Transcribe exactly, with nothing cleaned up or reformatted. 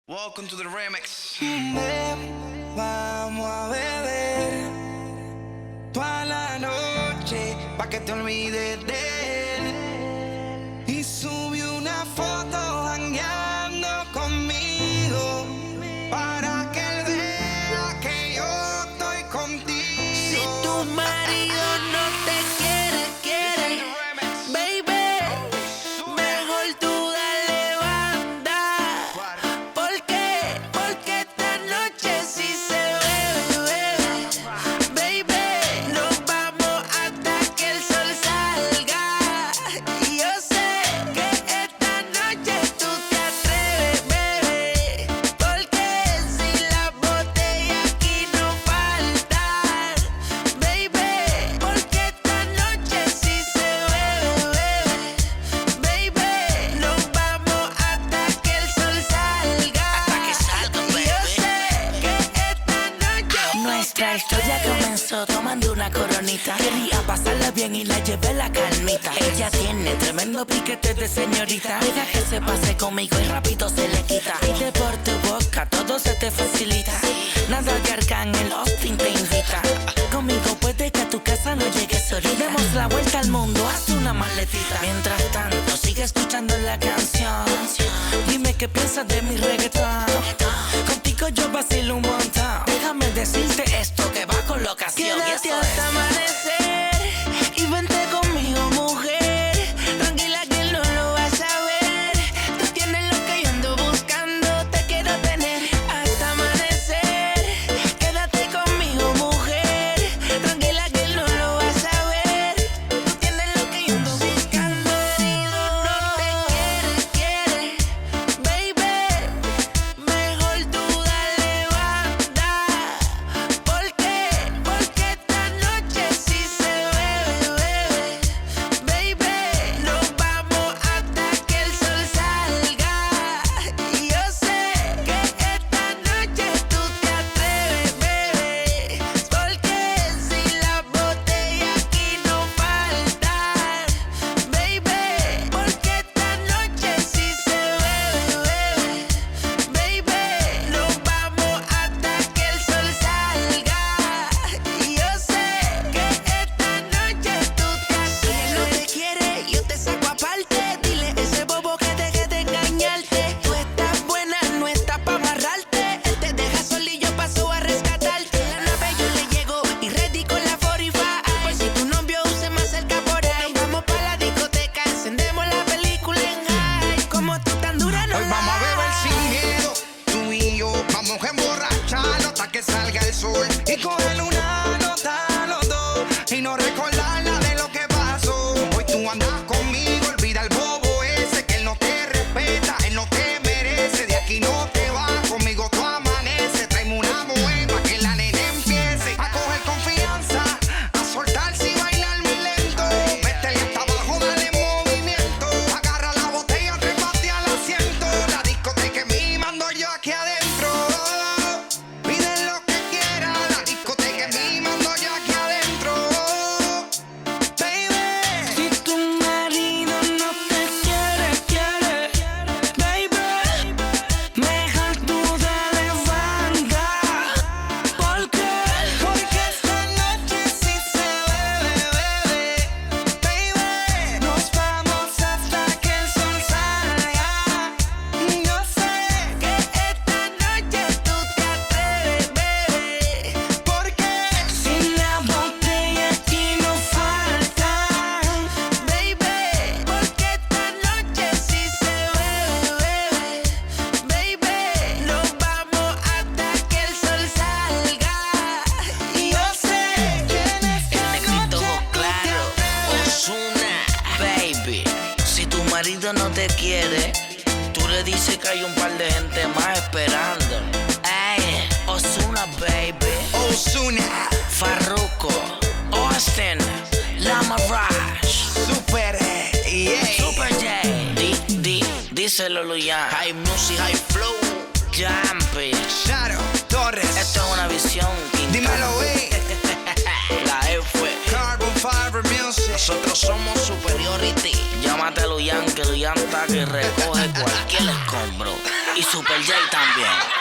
Welcome to the remix. Ven, vamos a beber toda la noche pa' que te olvides de él. Y subí una foto jangueando conmigo para que él vea que yo estoy contigo. Si tu marido no te quiere, quiere, baby, mejor tú dale banda. ¿Por qué? Porque esta noche sí se bebe, baby. Nos vamos hasta que el sol salga. Y yo sé que esta noche tú te atreves, bebé. Porque si las botellas aquí no faltan, baby. Porque esta noche sí se bebe, baby. Nos vamos hasta que el sol salga. Hasta que salga, baby. Y yo sé que esta noche nuestra historia comenzó tomando una coronita. Quería pasarla bien y la llevé la calmita. Ella tiene tremendo piquete de señorita. Deja que se pase conmigo y rápido se le quita. Pide por tu boca, todo se te facilita. Nada que Arcángel Austin te invita. Conmigo puede que a tu casa no llegues ahorita. Demos la vuelta al mundo, haz una maletita. Mientras tanto, sigue escuchando la canción. Dime qué piensas de mi reggaetón. Contigo yo vacilo un montón. Déjame decirte esto que va con la ocasión. Quédate hasta amanecer y vente conmigo, mujer. Tranquila que él no lo va a saber. Tú tienes lo que yo ando buscando. Te quiero tener hasta amanecer. Quédate conmigo, mujer. Tranquila que él no lo va a saber. Tú tienes lo que yo ando buscando. No te quiere, quiere, baby. Mejor tú dale banda. ¿Por qué? Porque esta noche sí se bebe, baby. Nos vamos hasta que el sol salga. Y yo sé que esta noche tú te atreves, bebé. Porque si las botellas aquí no faltan, baby. Porque esta noche sí se bebe, baby. Nos vamos hasta que el sol salga. Y yo sé que esta noche tú te atreves. Si él no te quiere, yo te saco aparte. Dile a ese bobo que deje de engañarte. Tú estás buena, no estás pa' amarrarte. Él te deja solo y yo paso a rescatarte. En la nave yo le llego y ready con la cuarenta y cinco. Por si tu novio se me acerca por ahí. Nos vamos pa' la discoteca, encendemos la película en high. Como tú tan dura no Hoy la vamos a beber hay. sin miedo, tú y yo. Vamos a emborracharnos hasta que salga el sol. Y coger una nota los dos y no recordar nada de lo que pasó. Hoy tú andas conmigo, olvida el bobo ese que él no te respeta, él no te merece. De aquí no te vas, conmigo tú amaneces. Tráeme una mujer pa' que la nena empiece a coger confianza, a soltarse y bailar muy lento. Métele hasta abajo, dale movimiento. Agarra la botella, trépate al asiento. La discoteca es mi, mando yo aquí adentro. Pide lo que quieras, la discoteca es mi, mando yo aquí adentro. Baby, Si tu marido no te quiere, quiere, baby, mejor tú dale banda. ¿Por qué? porque esta noche sí se bebe, bebe. Baby, nos vamos hasta que el sol salga. Yo sé Que esta noche tú te atreves, bebé. porque Si la botella aquí no falta, baby. Porque esta noche sí se bebe, baby. Nos vamos hasta que el sol salga. Y yo sé que en esta El negrito noche ojos tú te claros, atreves. Ozuna, baby. Si tu marido no te quiere, tú le dices que hay un par de gente más esperando. Ey, Ozuna, baby. Ozuna, Farruko, Austin, Lama Rush, super, yeah. Super J. Di, di, díselo, Luyan. High music, high flow, Jumpy. Shadow Torres, Esto es una visión. King dímelo, wey. La F. Carbon Fiber Music. Nosotros somos Superiority. Llámate a Luyan, que Luyan está que recoge cualquier escombro. Y Super J también.